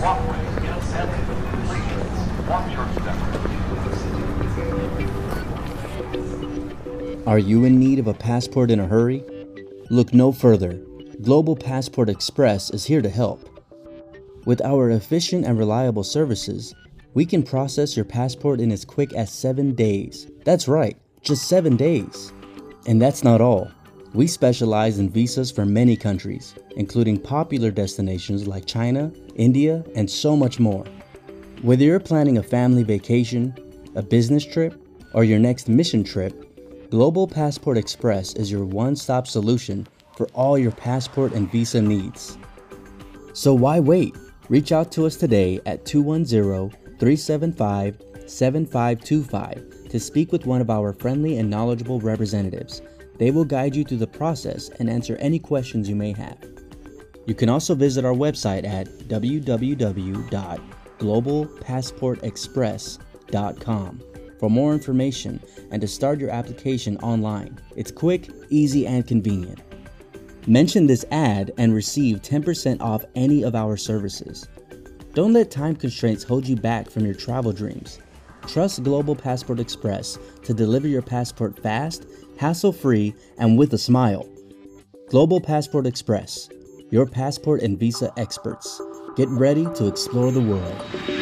Are you in need of a passport in a hurry? Look no further. Global Passport Express is here to help. With our efficient and reliable services, we can process your passport in as quick as 7 days. That's right, just 7 days. And that's not all. We specialize in visas for many countries, including popular destinations like China, India, and so much more. Whether you're planning a family vacation, a business trip, or your next mission trip, Global Passport Express is your one-stop solution for all your passport and visa needs. So why wait? Reach out to us today at 210-375-7525 to speak with one of our friendly and knowledgeable representatives. They will guide you through the process and answer any questions you may have. You can also visit our website at www.globalpassportexpress.com for more information and to start your application online. It's quick, easy, and convenient. Mention this ad and receive 10% off any of our services. Don't let time constraints hold you back from your travel dreams. Trust Global Passport Express to deliver your passport fast, hassle-free, and with a smile. Global Passport Express, your passport and visa experts. Get ready to explore the world.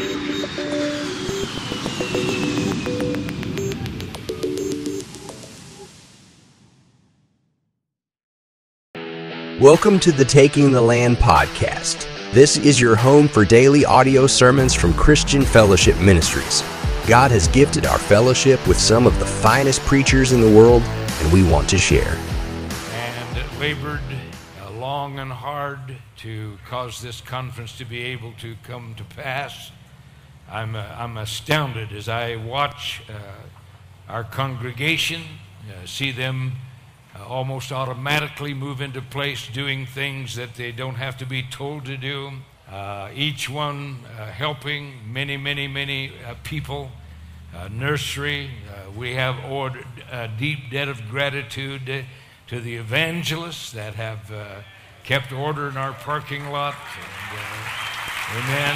Welcome to the Taking the Land podcast. This is your home for daily audio sermons from Christian Fellowship Ministries. God has gifted our fellowship with some of the finest preachers in the world, and we want to share. And labored long and hard to cause this conference to be able to come to pass. I'm astounded as I watch our congregation, see them almost automatically move into place, doing things that they don't have to be told to do. Each one helping many people. Nursery, we have ordered a deep debt of gratitude to the evangelists that have kept order in our parking lot. And, amen.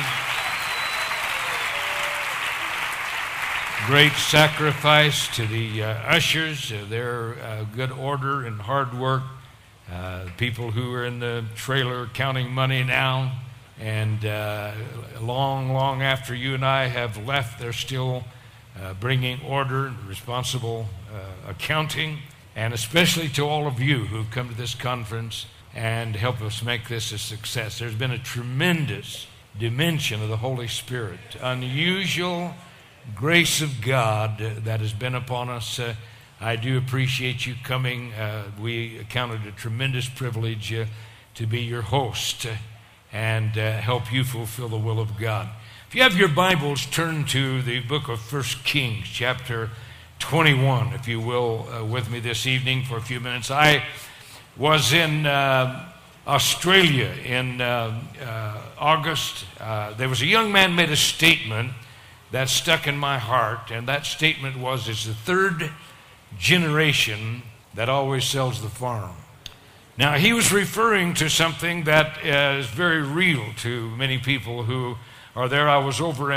Great sacrifice to the ushers, their good order and hard work. People who are in the trailer counting money now, and long after you and I have left, they're still bringing order and responsible accounting, and especially to all of you who've come to this conference and help us make this a success. There's been a tremendous dimension of the Holy Spirit, unusual grace of God that has been upon us. I do appreciate you coming. We count it a tremendous privilege to be your host and help you fulfill the will of God. If you have your Bibles, turn to the book of 1 Kings, chapter 21, if you will, with me this evening for a few minutes. I was in Australia in August. There was a young man made a statement that stuck in my heart, and that statement was, it's the third generation that always sells the farm. Now, he was referring to something that is very real to many people who are there. I was over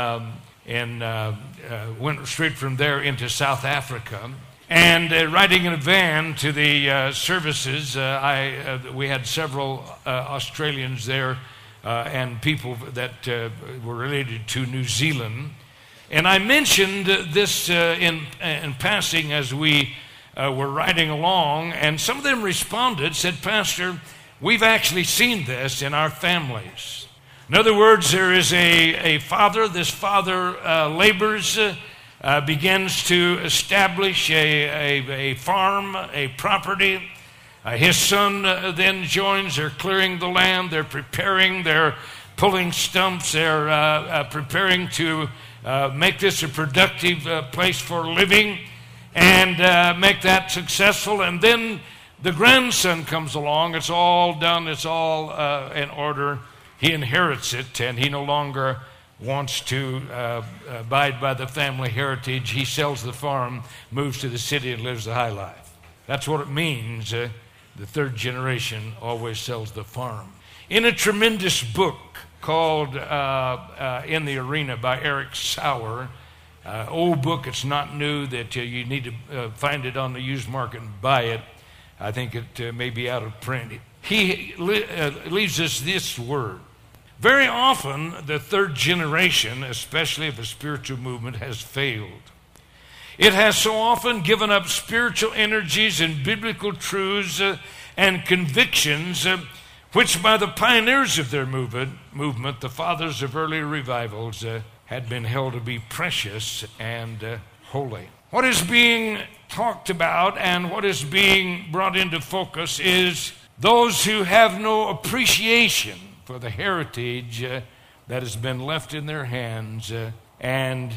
went straight from there into South Africa, and riding in a van to the services, we had several Australians there, and people that were related to New Zealand. And I mentioned this in passing as we were riding along, and some of them responded, said, "Pastor, we've actually seen this in our families." In other words, there is a father. This father labors, begins to establish a farm, a property. His son then joins. They're clearing the land. They're preparing. They're pulling stumps. They're preparing to make this a productive place for living and make that successful. And then the grandson comes along. It's all done. It's all in order. He inherits it, and he no longer wants to abide by the family heritage. He sells the farm, moves to the city, and lives the high life. That's what it means the third generation always sells the farm. In a tremendous book called In the Arena by Eric Sauer, old book, it's not new, that you need to find it on the used market and buy it. I think it may be out of print. He leaves us this word. Very often, the third generation, especially of a spiritual movement, has failed. It has so often given up spiritual energies and biblical truths and convictions, which by the pioneers of their movement, the fathers of early revivals, had been held to be precious and holy. What is being talked about and what is being brought into focus is those who have no appreciation for the heritage that has been left in their hands. And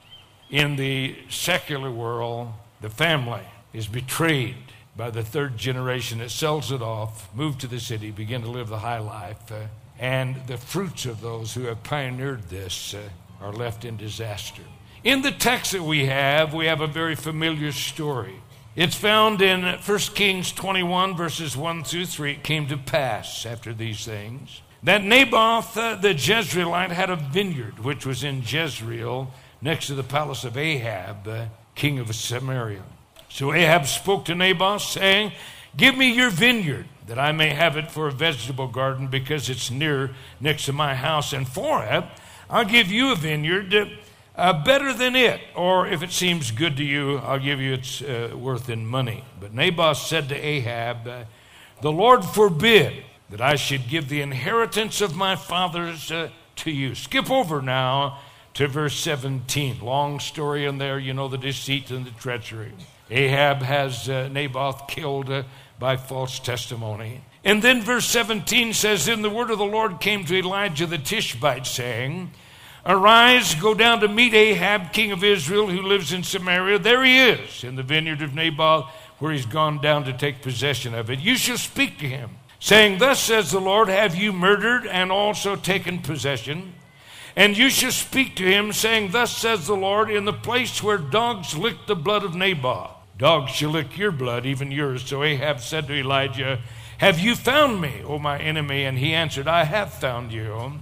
in the secular world, the family is betrayed by the third generation that sells it off, move to the city, begin to live the high life. And the fruits of those who have pioneered this are left in disaster. In the text that we have a very familiar story. It's found in 1 Kings 21, verses 1 through 3. It came to pass after these things that Naboth the Jezreelite had a vineyard which was in Jezreel next to the palace of Ahab, king of Samaria. So Ahab spoke to Naboth, saying, "Give me your vineyard, that I may have it for a vegetable garden, because it's next to my house. And for it, I'll give you a vineyard better than it. Or if it seems good to you, I'll give you its worth in money." But Naboth said to Ahab, "The Lord forbid that I should give the inheritance of my fathers to you." Skip over now to verse 17. Long story in there. You know the deceit and the treachery. Ahab has Naboth killed by false testimony. And then verse 17 says, "Then the word of the Lord came to Elijah the Tishbite, saying, Arise, go down to meet Ahab, king of Israel, who lives in Samaria. There he is, in the vineyard of Naboth, where he's gone down to take possession of it. You shall speak to him, saying, Thus says the Lord, have you murdered and also taken possession? And you shall speak to him, saying, Thus says the Lord, in the place where dogs licked the blood of Naboth, dogs shall lick your blood, even yours. So Ahab said to Elijah, Have you found me, O my enemy? And he answered, I have found you,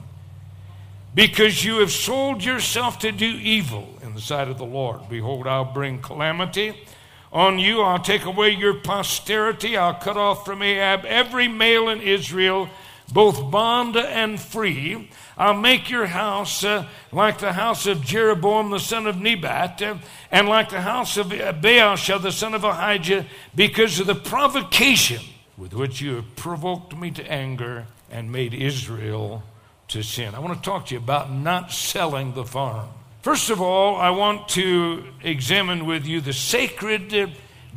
because you have sold yourself to do evil in the sight of the Lord. Behold, I'll bring calamity on you. I'll take away your posterity. I'll cut off from Ahab every male in Israel, both bond and free. I'll make your house like the house of Jeroboam the son of Nebat, and like the house of Baasha the son of Ahijah, because of the provocation with which you have provoked me to anger and made Israel to sin. I want to talk to you about not selling the farm. First of all, I want to examine with you the sacred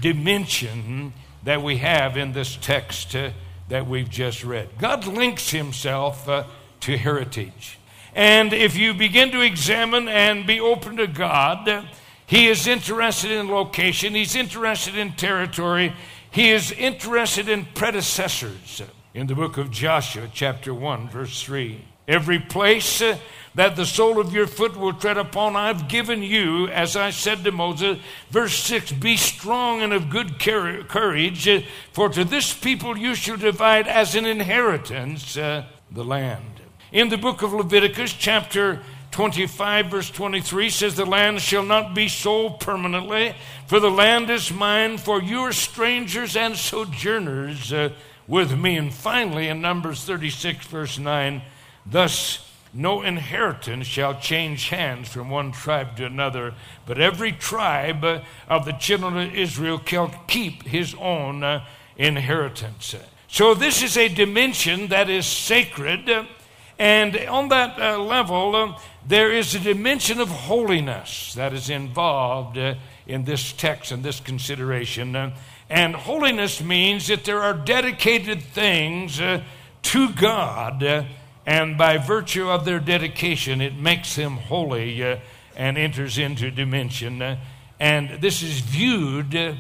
dimension that we have in this text that we've just read. God links himself to heritage. And if you begin to examine and be open to God, he is interested in location, he's interested in territory, he is interested in predecessors. In the book of Joshua, chapter 1, verse 3, every place that the sole of your foot will tread upon, I've given you, as I said to Moses. Verse 6, be strong and of good courage, for to this people you shall divide as an inheritance the land. In the book of Leviticus, chapter 25, verse 23, says, the land shall not be sold permanently, for the land is mine, for you are strangers and sojourners with me. And finally, in Numbers 36, verse 9, thus no inheritance shall change hands from one tribe to another, but every tribe of the children of Israel shall keep his own inheritance. So this is a dimension that is sacred, and on that level, there is a dimension of holiness that is involved in this text and this consideration. And holiness means that there are dedicated things to God, and by virtue of their dedication, it makes them holy and enters into dimension. And this is viewed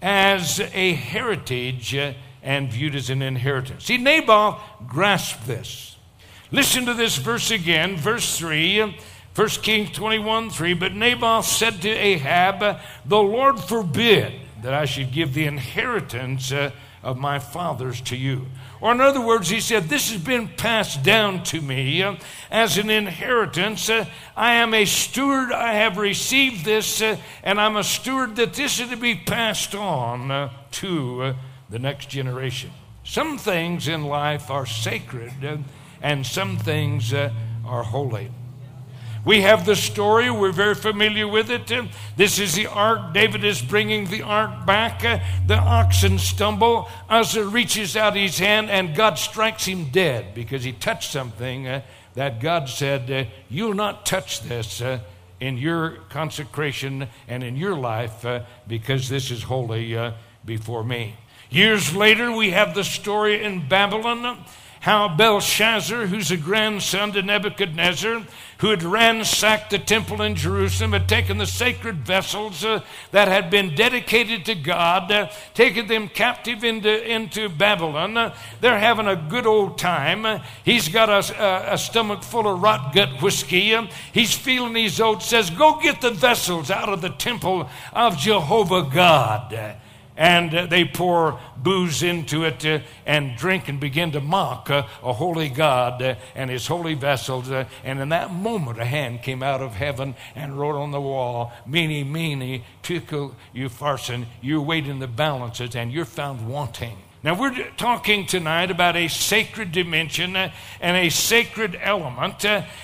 as a heritage and viewed as an inheritance. See, Naboth grasped this. Listen to this verse again, verse 3, 1 Kings 21, 3. But Naboth said to Ahab, the Lord forbid that I should give the inheritance of my fathers to you. Or in other words, he said, this has been passed down to me as an inheritance. I am a steward. I have received this, and I'm a steward that this is to be passed on to the next generation. Some things in life are sacred, and some things are holy. We have the story. We're very familiar with it. This is the ark. David is bringing the ark back. The oxen stumble. Uzzah reaches out his hand, and God strikes him dead because he touched something that God said, you'll not touch this in your consecration and in your life because this is holy before me. Years later, we have the story in Babylon, how Belshazzar, who's a grandson to Nebuchadnezzar, who had ransacked the temple in Jerusalem, had taken the sacred vessels that had been dedicated to God, taken them captive into Babylon. They're having a good old time. He's got a stomach full of rot gut whiskey. He's feeling his oats, says, go get the vessels out of the temple of Jehovah God. And they pour booze into it and drink and begin to mock a holy God and his holy vessels. And in that moment, a hand came out of heaven and wrote on the wall, Meeny, meeny, tickle, you farson, you're weighed in the balances and you're found wanting. Now, we're talking tonight about a sacred dimension and a sacred element.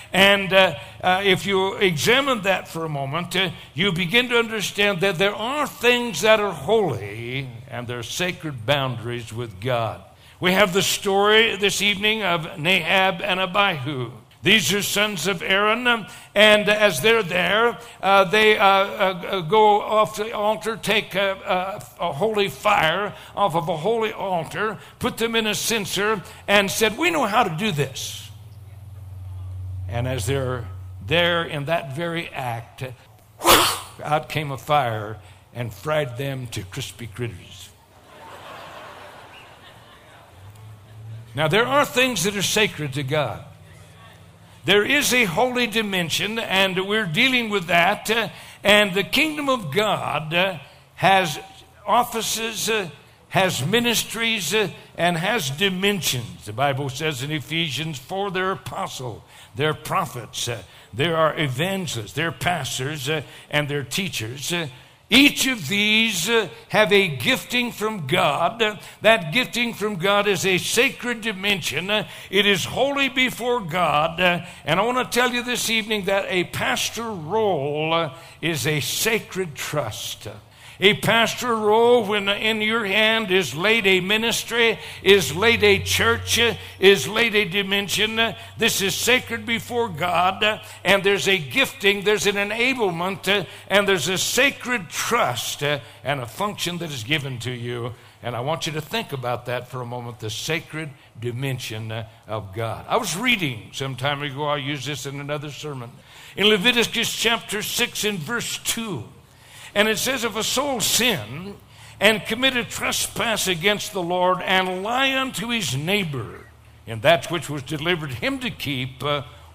If you examine that for a moment, you begin to understand that there are things that are holy and there are sacred boundaries with God. We have the story this evening of Nadab and Abihu. These are sons of Aaron, and as they're there, they go off the altar, take a holy fire off of a holy altar, put them in a censer, and said, we know how to do this. And as they're there in that very act, out came a fire and fried them to crispy critters. Now, there are things that are sacred to God. There is a holy dimension, and we're dealing with that. And the kingdom of God has offices, has ministries, and has dimensions. The Bible says in Ephesians 4, they're apostles, they're prophets, there are evangelists, they're pastors, and they're teachers. Each of these have a gifting from God. That gifting from God is a sacred dimension. It is holy before God. And I want to tell you this evening that a pastoral role is a sacred trust. A pastoral role, when in your hand is laid a ministry, is laid a church, is laid a dimension. This is sacred before God, and there's a gifting, there's an enablement, and there's a sacred trust and a function that is given to you. And I want you to think about that for a moment, the sacred dimension of God. I was reading some time ago, I'll use this in another sermon, in Leviticus chapter 6 and verse 2. And it says, if a soul sin and commit a trespass against the Lord and lie unto his neighbor in that which was delivered him to keep,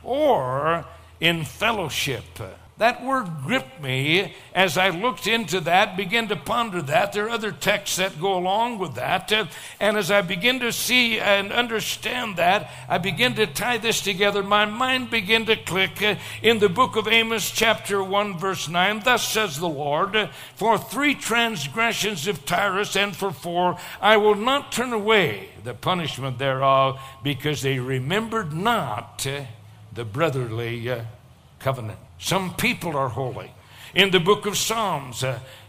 or in fellowship. That word gripped me as I looked into that, began to ponder that. There are other texts that go along with that. And as I begin to see and understand that, I begin to tie this together. My mind began to click in the book of Amos chapter 1 verse 9. Thus says the Lord, for 3 transgressions of Tyrus and for 4, I will not turn away the punishment thereof, because they remembered not the brotherly covenant. Some people are holy. In the book of Psalms,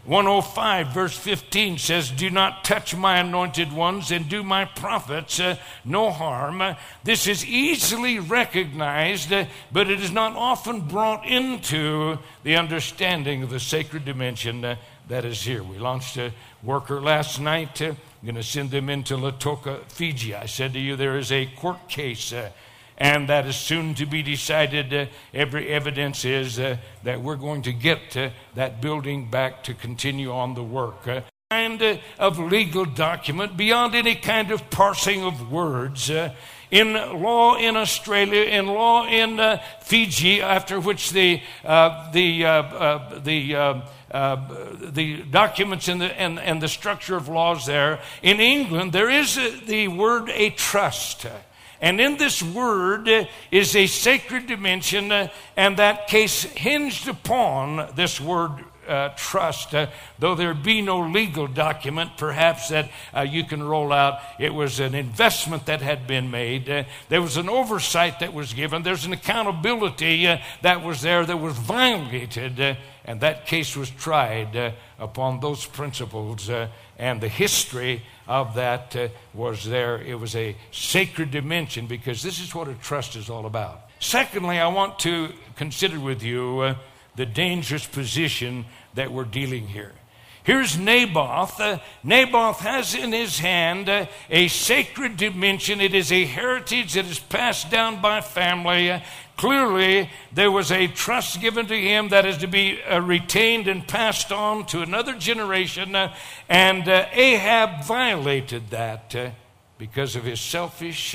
105 verse 15 says, do not touch my anointed ones and do my prophets no harm. This is easily recognized, but it is not often brought into the understanding of the sacred dimension that is here. We launched a worker last night. I'm going to send them into Lautoka, Fiji. I said to you, there is a court case and that is soon to be decided. Every evidence is that we're going to get that building back to continue on the work. Kind of legal document beyond any kind of parsing of words in law in Australia, in law in Fiji, after which the documents and the structure of laws there. In England, there is the word a trust. And in this word is a sacred dimension, and that case hinged upon this word trust, though there be no legal document perhaps that you can roll out. It was an investment that had been made. There was an oversight that was given. There's an accountability that was there that was violated, and that case was tried upon those principles, and the history of that was there. It was a sacred dimension, because this is what a trust is all about. Secondly, I want to consider with you the dangerous position that we're dealing here. Here's Naboth. Naboth has in his hand a sacred dimension. It is a heritage that is passed down by family. Clearly, there was a trust given to him that is to be retained and passed on to another generation. And Ahab violated that because of his selfish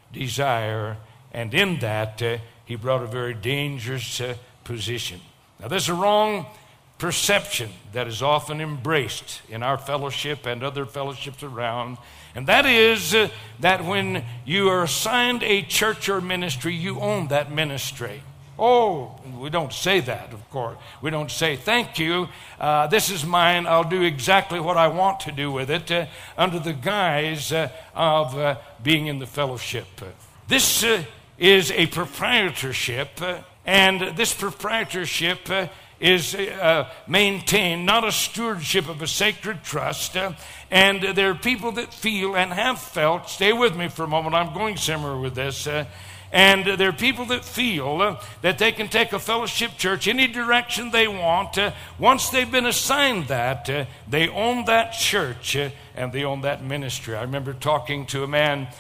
desire. And in that, he brought a very dangerous position. Now, there's a wrong perception that is often embraced in our fellowship and other fellowships around, and that is that when you are assigned a church or ministry, you own that ministry. Oh, we don't say that, of course. We don't say, thank you, this is mine, I'll do exactly what I want to do with it, under the guise of being in the fellowship. This is a proprietorship, and this proprietorship is maintained, not a stewardship of a sacred trust. And there are people that feel and have felt, stay with me for a moment, I'm going somewhere with this, and there are people that feel that they can take a fellowship church any direction they want. Once they've been assigned that, they own that church and they own that ministry. I remember talking to a man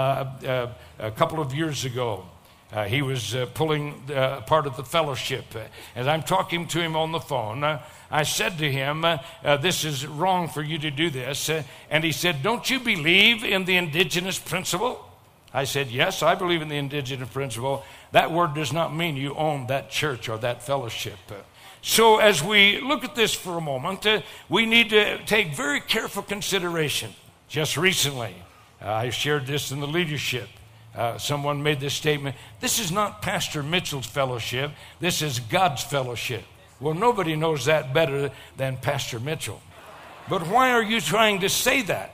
a couple of years ago. He was pulling part of the fellowship. As I'm talking to him on the phone, I said to him, this is wrong for you to do this. And he said, don't you believe in the indigenous principle? I said, yes, I believe in the indigenous principle. That word does not mean you own that church or that fellowship. So as we look at this for a moment, we need to take very careful consideration. Just recently, I shared this in the leadership. Someone made this statement, this is not Pastor Mitchell's fellowship, this is God's fellowship. Well, nobody knows that better than Pastor Mitchell. But why are you trying to say that?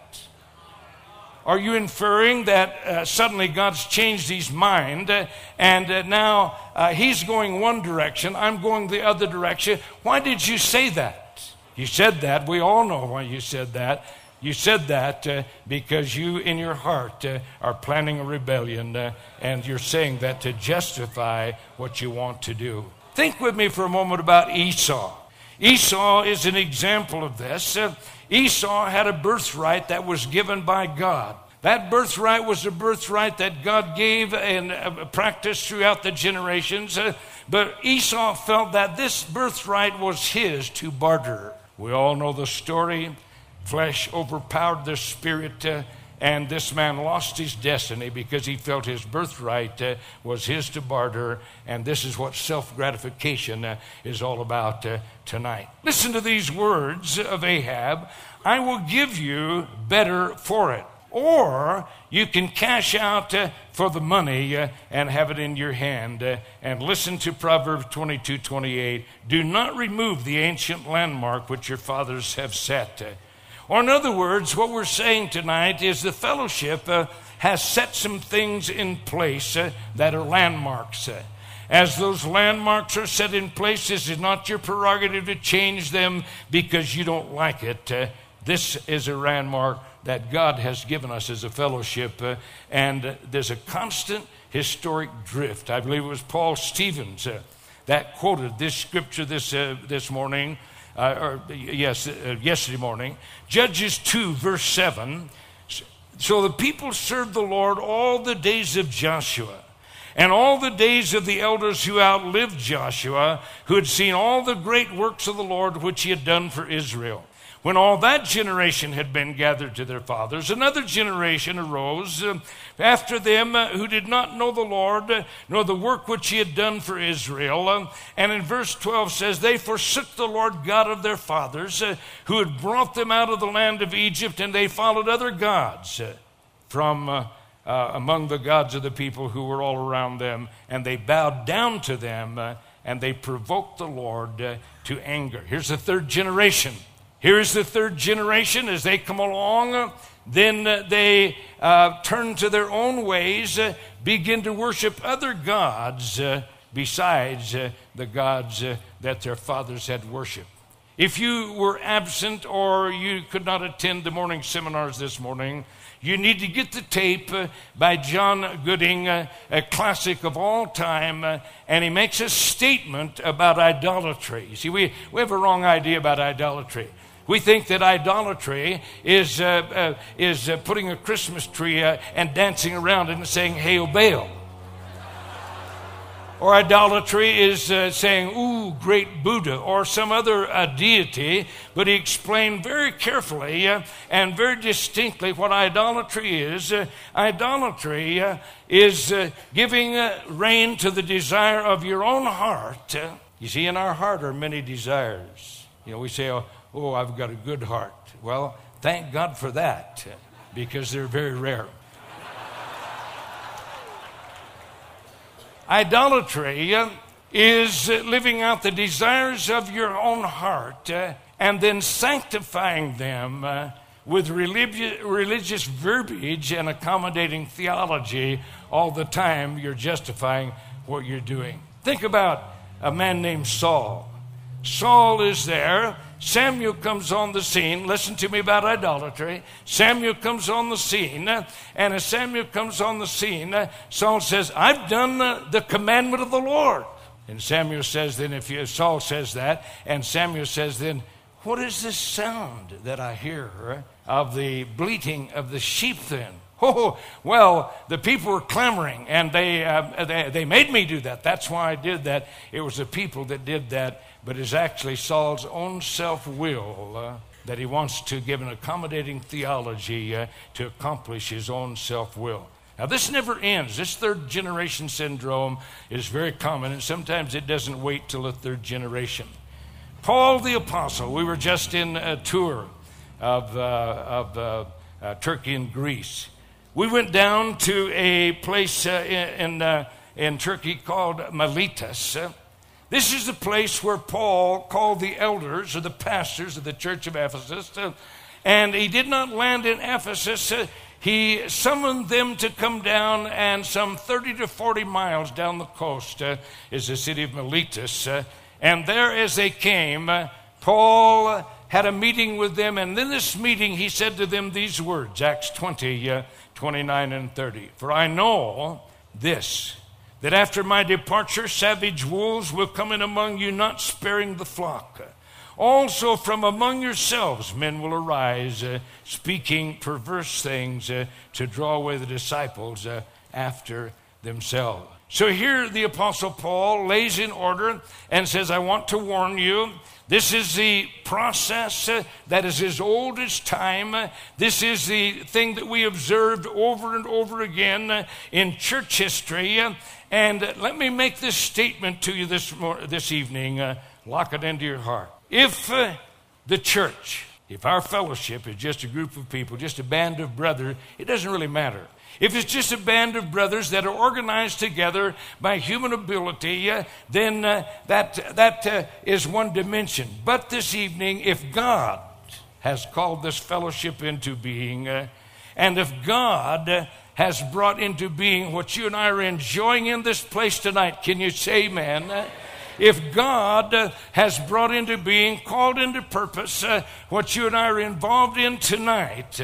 Are you inferring that suddenly God's changed his mind and now he's going one direction, I'm going the other direction? Why did you say that? You said that, we all know why you said that. You said that because you in your heart are planning a rebellion and you're saying that to justify what you want to do. Think with me for a moment about Esau. Esau is an example of this. Esau had a birthright that was given by God. That birthright was a birthright that God gave and practiced throughout the generations. But Esau felt that this birthright was his to barter. We all know the story. Flesh overpowered the spirit, and this man lost his destiny because he felt his birthright was his to barter, and this is what self-gratification is all about tonight. Listen to these words of Ahab, I will give you better for it. Or you can cash out for the money and have it in your hand. And listen to Proverbs 22:28. Do not remove the ancient landmark which your fathers have set. Or in other words, what we're saying tonight is the fellowship has set some things in place that are landmarks. As those landmarks are set in place, this is not your prerogative to change them because you don't like it. This is a landmark that God has given us as a fellowship, and there's a constant historic drift. I believe it was Paul Stevens that quoted this scripture this morning. Yesterday morning, Judges 2, verse 7. So the people served the Lord all the days of Joshua, and all the days of the elders who outlived Joshua, who had seen all the great works of the Lord which he had done for Israel. When all that generation had been gathered to their fathers, another generation arose after them who did not know the Lord, nor the work which he had done for Israel. And in verse 12 says, they forsook the Lord God of their fathers, who had brought them out of the land of Egypt, and they followed other gods from among the gods of the people who were all around them, and they bowed down to them, and they provoked the Lord to anger. Here's the third generation. Here's the third generation as they come along. Then they turn to their own ways, begin to worship other gods besides the gods that their fathers had worshiped. If you were absent or you could not attend the morning seminars this morning, you need to get the tape by John Gooding, a classic of all time, and he makes a statement about idolatry. You see, we have a wrong idea about idolatry. We think that idolatry is putting a Christmas tree and dancing around it and saying, "Hail Baal." Or idolatry is saying, "Ooh, great Buddha," or some other deity. But he explained very carefully and very distinctly what idolatry is. Idolatry is giving rein to the desire of your own heart. You see, in our heart are many desires. You know, we say, "Oh, I've got a good heart." Well, thank God for that, because they're very rare. Idolatry is living out the desires of your own heart and then sanctifying them with religious verbiage and accommodating theology all the time. You're justifying what you're doing. Think about a man named Saul. Saul is there. Samuel comes on the scene. Listen to me about idolatry. Samuel comes on the scene, and as Samuel comes on the scene, Saul says, "I've done the commandment of the Lord." And Samuel says then, Saul says that, and Samuel says then, "What is this sound that I hear of the bleating of the sheep then?" Oh, well, the people were clamoring, and they made me do that. That's why I did that. It was the people that did that, but it's actually Saul's own self-will that he wants to give an accommodating theology to accomplish his own self-will. Now, this never ends. This third generation syndrome is very common, and sometimes it doesn't wait till the third generation. Paul the Apostle, we were just in a tour of Turkey and Greece. We went down to a place in Turkey called Miletus. This is the place where Paul called the elders or the pastors of the church of Ephesus. And he did not land in Ephesus. He summoned them to come down, and some 30 to 40 miles down the coast is the city of Miletus. And there as they came, Paul had a meeting with them. And in this meeting, he said to them these words, Acts 20, 29 and 30. "For I know this, that after my departure, savage wolves will come in among you, not sparing the flock. Also from among yourselves men will arise, speaking perverse things to draw away the disciples after themselves." So here the Apostle Paul lays in order and says, "I want to warn you. This is the process that is as old as time. This is the thing that we observed over and over again in church history. And let me make this statement to you this evening. Lock it into your heart. If the church, if our fellowship is just a group of people, just a band of brothers, it doesn't really matter. If it's just a band of brothers that are organized together by human ability, then that is one dimension. But this evening, if God has called this fellowship into being, and if God has brought into being what you and I are enjoying in this place tonight, can you say amen? If God has brought into being, called into purpose, what you and I are involved in tonight,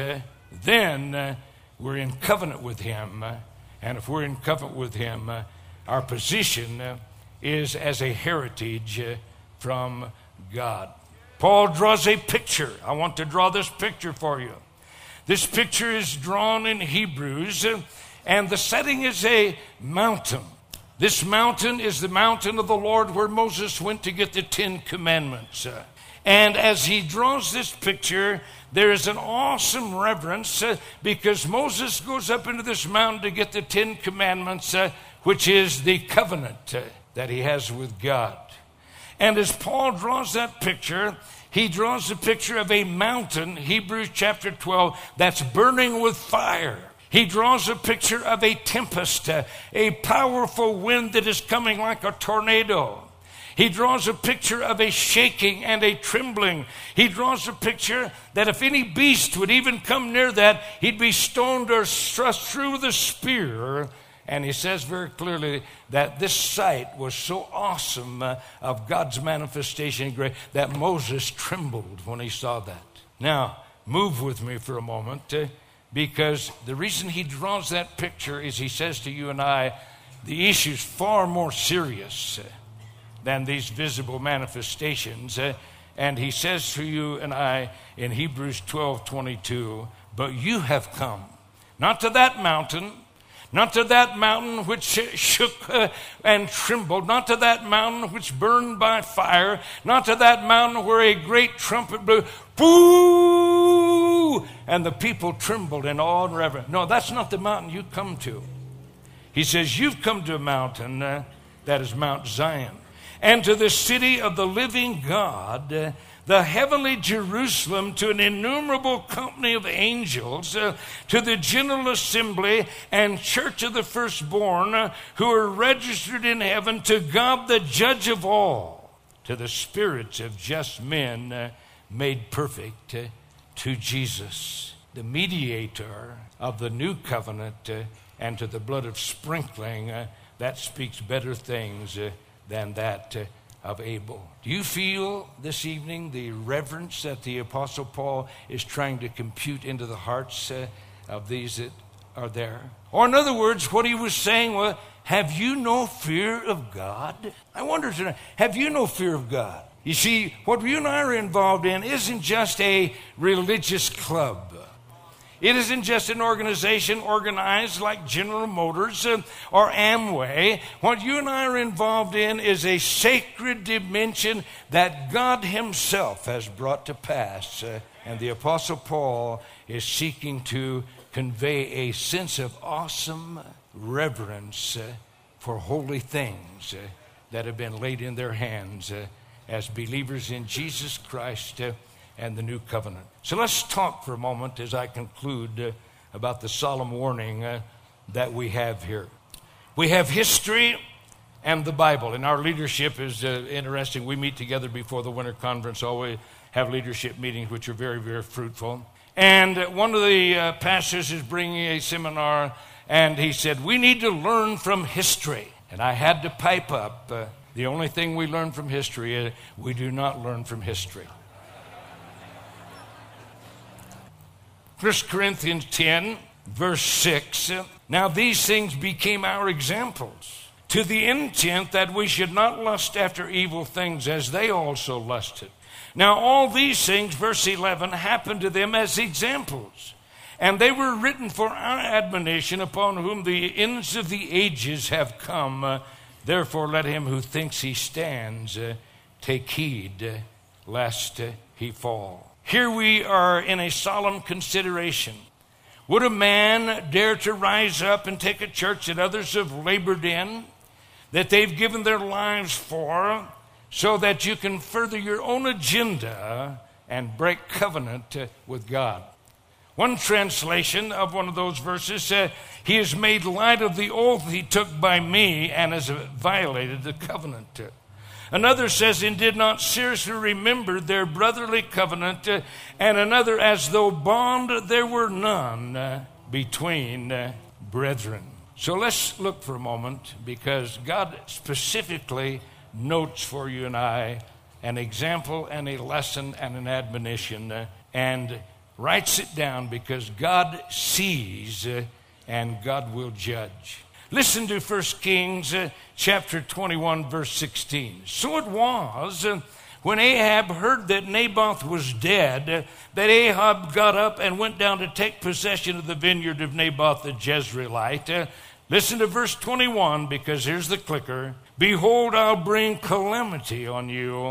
then we're in covenant with Him. And if we're in covenant with Him, our position is as a heritage from God. Paul draws a picture. I want to draw this picture for you. This picture is drawn in Hebrews, and the setting is a mountain. This mountain is the mountain of the Lord where Moses went to get the 10 Commandments. And as he draws this picture, there is an awesome reverence because Moses goes up into this mountain to get the 10 Commandments, which is the covenant that he has with God. And as Paul draws that picture, he draws the picture of a mountain, Hebrews chapter 12, that's burning with fire. He draws a picture of a tempest, a powerful wind that is coming like a tornado. He draws a picture of a shaking and a trembling. He draws a picture that if any beast would even come near that, he'd be stoned or thrust through with a spear. And he says very clearly that this sight was so awesome of God's manifestation and grace that Moses trembled when he saw that. Now, move with me for a moment because the reason he draws that picture is he says to you and I, the issue is far more serious than these visible manifestations. And he says to you and I in Hebrews 12:22, but you have come, not to that mountain, not to that mountain which shook and trembled, not to that mountain which burned by fire, not to that mountain where a great trumpet blew, boo, and the people trembled in awe and reverence. No, that's not the mountain you come to. He says, you've come to a mountain that is Mount Zion, and to the city of the living God, the heavenly Jerusalem, to an innumerable company of angels, to the general assembly and church of the firstborn who are registered in heaven, to God the judge of all, to the spirits of just men made perfect, to Jesus, the mediator of the new covenant, and to the blood of sprinkling that speaks better things than that of Abel. Do you feel this evening the reverence that the Apostle Paul is trying to compute into the hearts of these that are there? Or in other words, what he was saying was, have you no fear of God? I wonder tonight, have you no fear of God? You see, what you and I are involved in isn't just a religious club. It isn't just an organization organized like General Motors or Amway. What you and I are involved in is a sacred dimension that God himself has brought to pass. And the Apostle Paul is seeking to convey a sense of awesome reverence for holy things that have been laid in their hands as believers in Jesus Christ and the new covenant. So let's talk for a moment as I conclude about the solemn warning that we have here. We have history and the Bible, and our leadership is interesting. We meet together before the winter conference, always have leadership meetings which are very, very fruitful. And one of the pastors is bringing a seminar, and he said, we need to learn from history. And I had to pipe up, the only thing we learn from history is we do not learn from history. 1 Corinthians 10, verse 6, now these things became our examples, to the intent that we should not lust after evil things as they also lusted. Now all these things, verse 11, happened to them as examples, and they were written for our admonition, upon whom the ends of the ages have come. Therefore let him who thinks he stands take heed lest he fall. Here we are in a solemn consideration. Would a man dare to rise up and take a church that others have labored in, that they've given their lives for, so that you can further your own agenda and break covenant with God? One translation of one of those verses said, he has made light of the oath he took by me and has violated the covenant. Another says, and did not seriously remember their brotherly covenant, and another, as though bond there were none between brethren. So let's look for a moment, because God specifically notes for you and I an example and a lesson and an admonition, and writes it down because God sees and God will judge. Listen to 1 Kings chapter 21, verse 16. So it was when Ahab heard that Naboth was dead, that Ahab got up and went down to take possession of the vineyard of Naboth the Jezreelite. Listen to verse 21, because here's the clicker. Behold, I'll bring calamity on you.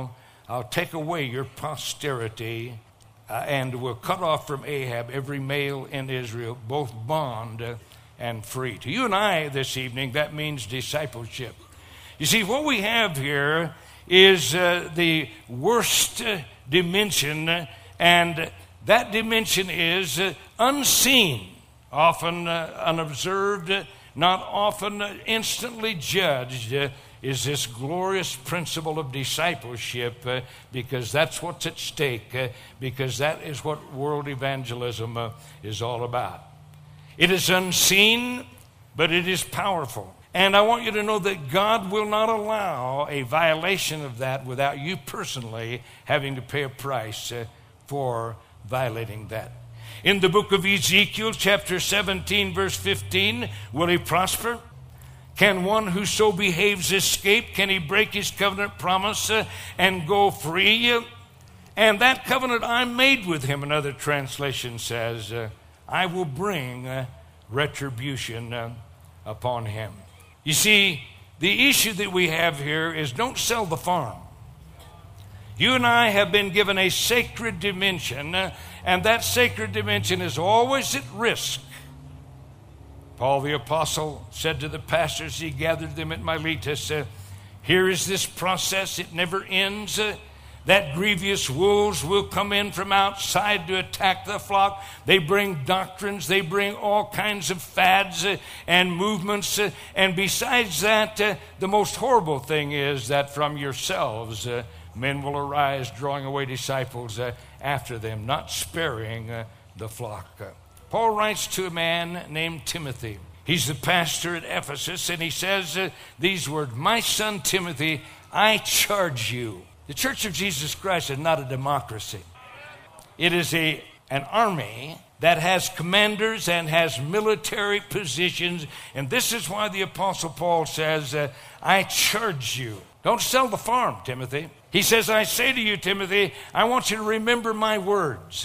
I'll take away your posterity and will cut off from Ahab every male in Israel, both bond and free. To you and I this evening, that means discipleship. You see, what we have here is the worst dimension, and that dimension is unseen, often unobserved, not often instantly judged, is this glorious principle of discipleship, because that's what's at stake, because that is what world evangelism is all about. It is unseen, but it is powerful. And I want you to know that God will not allow a violation of that without you personally having to pay a price for violating that. In the book of Ezekiel, chapter 17, verse 15, will he prosper? Can one who so behaves escape? Can he break his covenant promise and go free? And that covenant I made with him, another translation says, I will bring retribution upon him. You see, the issue that we have here is don't sell the farm. You and I have been given a sacred dimension, and that sacred dimension is always at risk. Paul the Apostle said to the pastors, he gathered them at Miletus, here is this process, it never ends. That grievous wolves will come in from outside to attack the flock. They bring doctrines, they bring all kinds of fads and movements. And besides that, the most horrible thing is that from yourselves, men will arise, drawing away disciples after them, not sparing the flock. Paul writes to a man named Timothy. He's the pastor at Ephesus, and he says these words, my son Timothy, I charge you. The Church of Jesus Christ is not a democracy. It is an army that has commanders and has military positions, and this is why the Apostle Paul says, I charge you. Don't sell the farm, Timothy. He says, I say to you, Timothy, I want you to remember my words.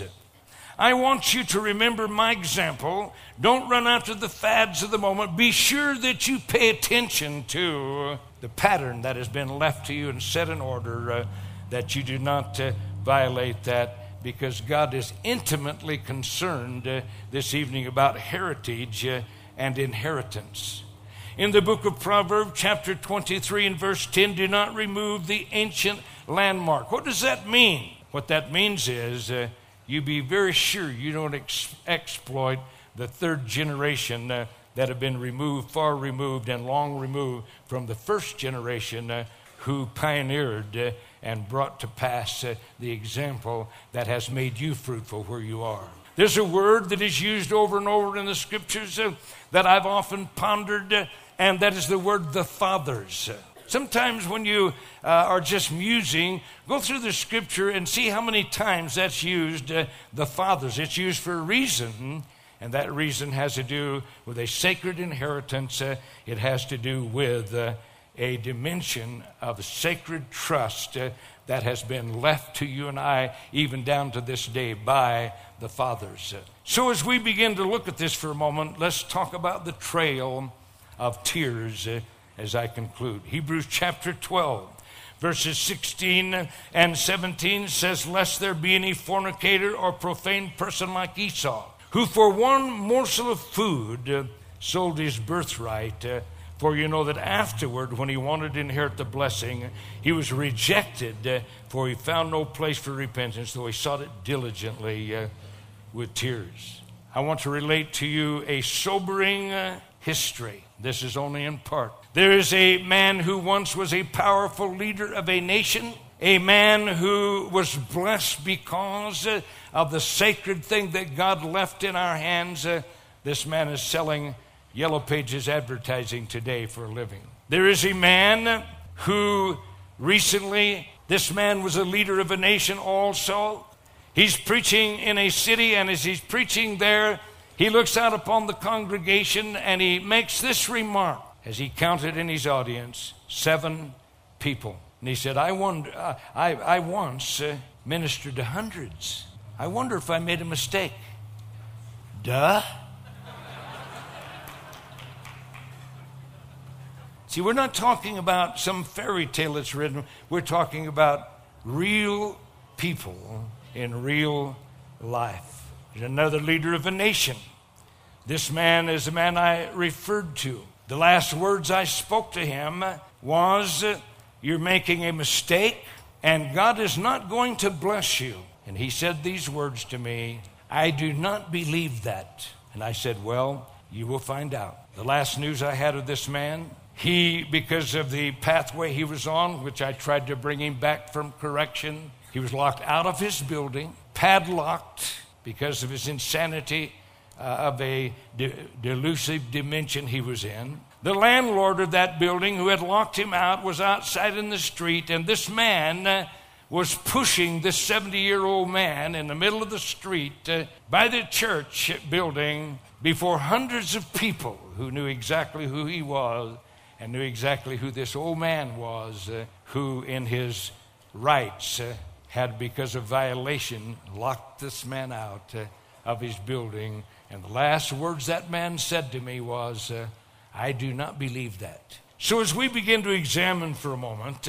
I want you to remember my example. Don't run after the fads of the moment. Be sure that you pay attention to the pattern that has been left to you and set in order, that you do not violate that, because God is intimately concerned this evening about heritage and inheritance. In the book of Proverbs, chapter 23 and verse 10, do not remove the ancient landmark. What does that mean? What that means is you be very sure you don't exploit the third generation that have been removed, far removed, and long removed from the first generation who pioneered and brought to pass the example that has made you fruitful where you are. There's a word that is used over and over in the scriptures that I've often pondered, and that is the word the fathers. Sometimes when you are just musing, go through the scripture and see how many times that's used, the fathers. It's used for a reason, and that reason has to do with a sacred inheritance. It has to do with a dimension of sacred trust that has been left to you and I, even down to this day, by the fathers. So as we begin to look at this for a moment, let's talk about the trail of tears as I conclude. Hebrews chapter 12, verses 16 and 17 says, lest there be any fornicator or profane person like Esau, who for one morsel of food sold his birthright. For you know that afterward, when he wanted to inherit the blessing, he was rejected, for he found no place for repentance, though he sought it diligently with tears. I want to relate to you a sobering history. This is only in part. There is a man who once was a powerful leader of a nation, a man who was blessed because of the sacred thing that God left in our hands. This man is selling Yellow Pages advertising today for a living. There is a man who recently, this man was a leader of a nation also. He's preaching in a city, and as he's preaching there, he looks out upon the congregation and he makes this remark as he counted in his audience 7 people. And he said, I once ministered to hundreds. I wonder if I made a mistake. Duh. See, we're not talking about some fairy tale that's written. We're talking about real people in real life. There's another leader of a nation. This man is the man I referred to. The last words I spoke to him was, you're making a mistake and God is not going to bless you. And he said these words to me, I do not believe that. And I said, well, you will find out. The last news I had of this man, he, because of the pathway he was on, which I tried to bring him back from correction, he was locked out of his building, padlocked because of his insanity of a delusive dimension he was in. The landlord of that building who had locked him out was outside in the street, and this man was pushing this 70-year-old man in the middle of the street by the church building before hundreds of people who knew exactly who he was and knew exactly who this old man was, who in his rights had, because of violation, locked this man out of his building. And the last words that man said to me was, I do not believe that. So as we begin to examine for a moment,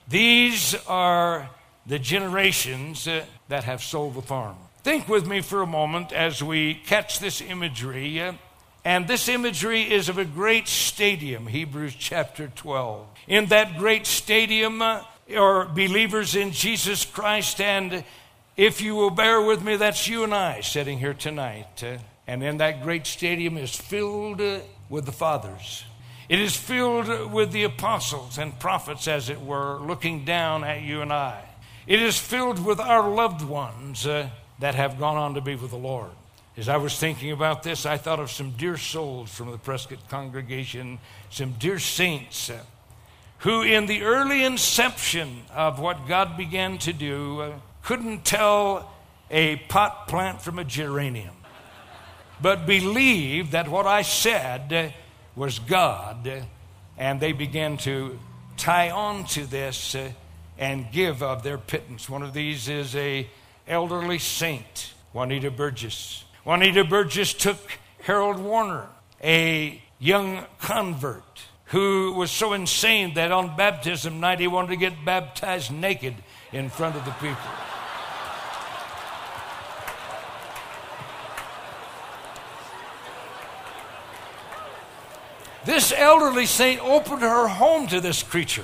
these are the generations that have sold the farm. Think with me for a moment as we catch this imagery. And this imagery is of a great stadium, Hebrews chapter 12. In that great stadium are believers in Jesus Christ. And if you will bear with me, that's you and I sitting here tonight. And in that great stadium is filled with the fathers. It is filled with the apostles and prophets, as it were, looking down at you and I. It is filled with our loved ones that have gone on to be with the Lord. As I was thinking about this, I thought of some dear souls from the Prescott congregation, some dear saints who in the early inception of what God began to do couldn't tell a pot plant from a geranium, but believed that what I said was God, and they began to tie on to this and give of their pittance. One of these is a elderly saint, Juanita Burgess. Juanita Burgess took Harold Warner, a young convert who was so insane that on baptism night he wanted to get baptized naked in front of the people. This elderly saint opened her home to this creature.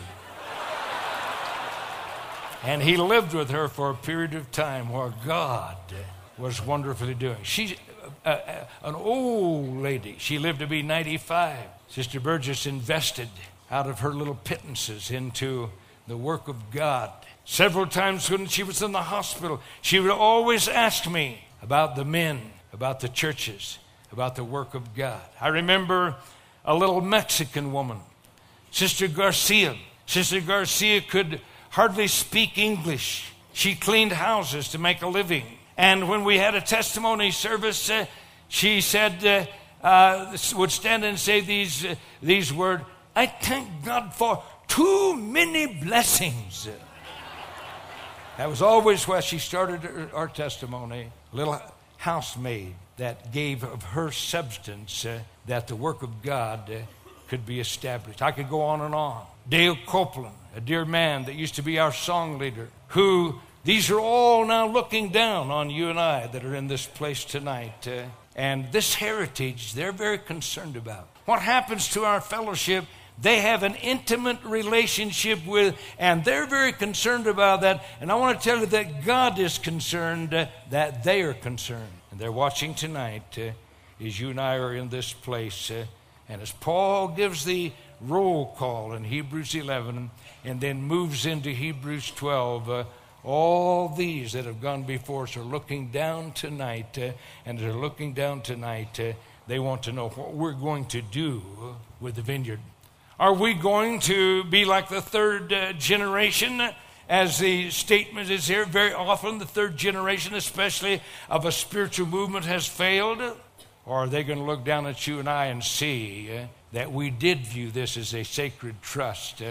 And he lived with her for a period of time where God was wonderfully doing. She's an old lady. She lived to be 95. Sister Burgess invested out of her little pittances into the work of God. Several times when she was in the hospital, she would always ask me about the men, about the churches, about the work of God. I remember a little Mexican woman, Sister Garcia. Sister Garcia could hardly speak English. She cleaned houses to make a living. And when we had a testimony service, she said, would stand and say these words, I thank God for too many blessings. That was always where she started our testimony. A little housemaid that gave of her substance that the work of God could be established. I could go on and on. Dale Copeland, a dear man that used to be our song leader, who these are all now looking down on you and I that are in this place tonight. And this heritage, they're very concerned about. What happens to our fellowship, they have an intimate relationship with, and they're very concerned about that. And I want to tell you that God is concerned that they are concerned. And they're watching tonight as you and I are in this place. And as Paul gives the roll call in Hebrews 11 and then moves into Hebrews 12, all these that have gone before us are looking down tonight, and they're looking down tonight. They want to know what we're going to do with the vineyard. Are we going to be like the third generation, as the statement is here? Very often the third generation, especially of a spiritual movement, has failed. Or are they going to look down at you and I and see that we did view this as a sacred trust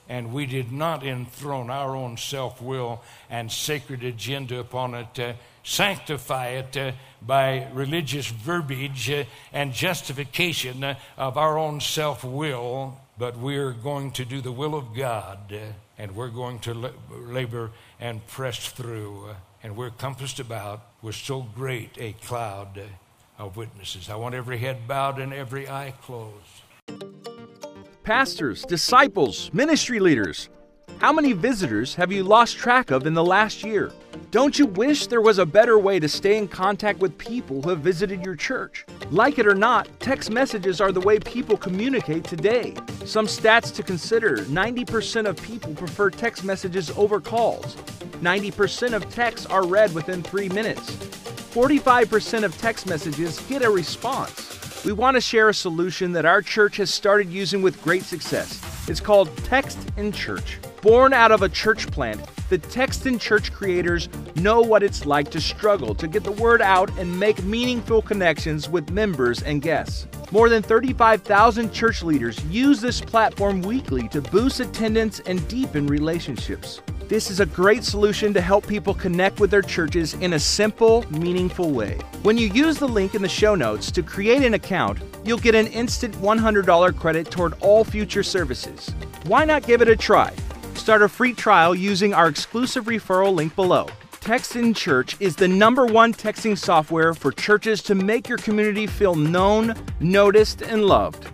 and we did not enthrone our own self-will and sacred agenda upon it, sanctify it by religious verbiage and justification of our own self-will, but we're going to do the will of God, and we're going to labor and press through, and we're compassed about with so great a cloud of witnesses. I want every head bowed and every eye closed. Pastors, disciples, ministry leaders, how many visitors have you lost track of in the last year? Don't you wish there was a better way to stay in contact with people who have visited your church? Like it or not, text messages are the way people communicate today. Some stats to consider: 90% of people prefer text messages over calls. 90% of texts are read within 3 minutes. 45% of text messages get a response. We want to share a solution that our church has started using with great success. It's called Text in Church. Born out of a church plant, the Text in Church creators know what it's like to struggle to get the word out and make meaningful connections with members and guests. More than 35,000 church leaders use this platform weekly to boost attendance and deepen relationships. This is a great solution to help people connect with their churches in a simple, meaningful way. When you use the link in the show notes to create an account, you'll get an instant $100 credit toward all future services. Why not give it a try? Start a free trial using our exclusive referral link below. Text in Church is the #1 texting software for churches to make your community feel known, noticed, and loved.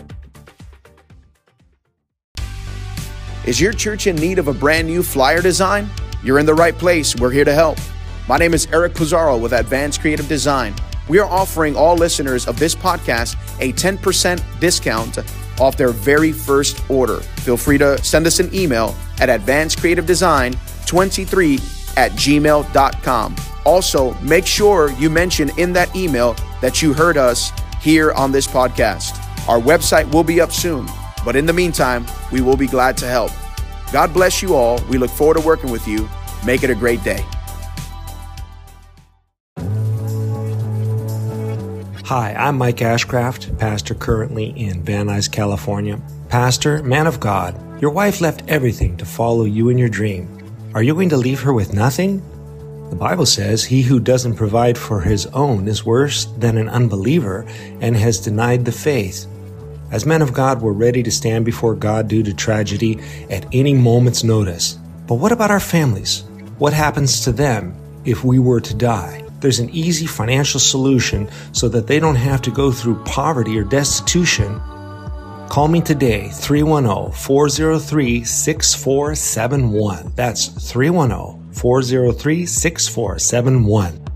Is your church in need of a brand new flyer design? You're in the right place. We're here to help. My name is Eric Pizarro with Advanced Creative Design. We are offering all listeners of this podcast a 10% discount off their very first order. Feel free to send us an email at advancedcreativedesign23@gmail.com. Also, make sure you mention in that email that you heard us here on this podcast. Our website will be up soon, but in the meantime, we will be glad to help. God bless you all. We look forward to working with you. Make it a great day. Hi, I'm Mike Ashcraft, pastor currently in Van Nuys, California. Pastor, man of God, your wife left everything to follow you in your dream. Are you going to leave her with nothing? The Bible says, he who doesn't provide for his own is worse than an unbeliever and has denied the faith. As men of God, we're ready to stand before God due to tragedy at any moment's notice. But what about our families? What happens to them if we were to die? There's an easy financial solution so that they don't have to go through poverty or destitution. Call me today, 310-403-6471. That's 310-403-6471.